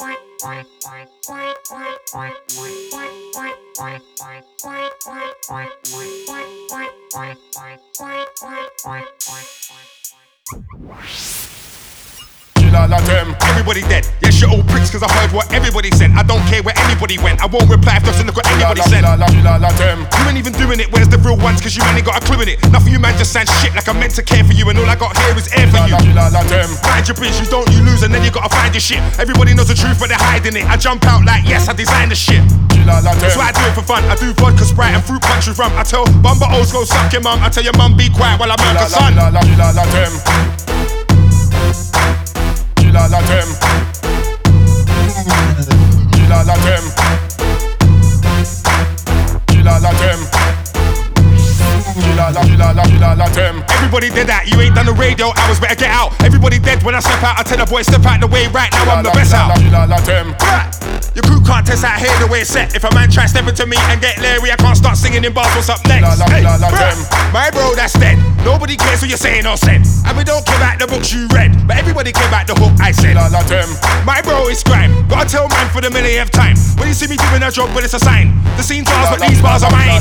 Everybody dead, yes you're all pricks cause I heard what everybody said. I don't care where anybody went, I won't reply if doesn't look what anybody said. You ain't even doing it, where's the real ones cause you man ain't got a clue in it. Enough of you man just sound shit like I'm meant to care for you and all I got here is air for you. Mind your biz, you don't, you lose and then you gotta find your shit. Everybody knows the truth but they're hiding it. I jump out like yes, I designed the shit. That's why I do it for fun, I do vodka, Sprite and fruit punch with rum. I tell Bumba O's go suck your mum, I tell your mum be quiet while I murder son. Everybody did that, you ain't done the radio hours, better get out. Everybody dead when I step out, I tell the boy step out the way, right now I'm the best out. Your crew can't test out here the way it's set. If a man try step into me and get Larry, I can't start singing in bars, what's up next? Hey, my bro, that's dead. Nobody cares what you're saying or said. And we don't care about the books you read, but everybody care about the hook I said. My bro is crime, gotta tell man for the millionth time. When you see me doing a joke, but it's a sign. The scene bars, but these bars are mine.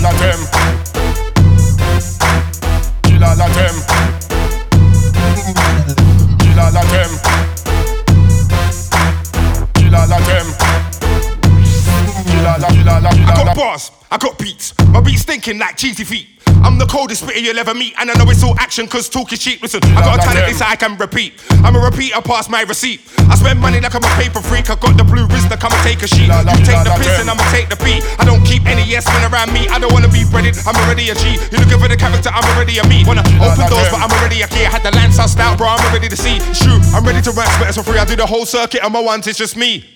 I got bars, I got beats, my beats stinking like cheesy feet. I'm the coldest spitter you'll ever meet, and I know it's all action cause talk is cheap. Listen, I got a talent this I can repeat. I'm a repeater past my receipt. I spend money like I'm a paper freak. I got the blue wrist to come and take a sheet. You take the piss and I'ma take the beat. I don't keep any yes men around me. I don't wanna be breaded, I'm already a G. You looking for the character, I'm already a me. Wanna open doors but I'm already a key. I had the land sussed out bro, I'm ready to see. It's true, I'm ready to rap sweaters for free. I do the whole circuit on my ones, it's just me.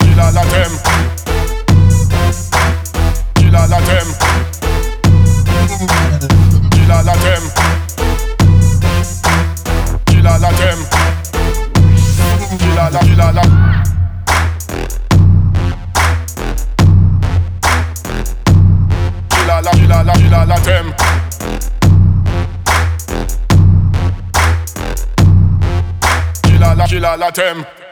Killer Latem.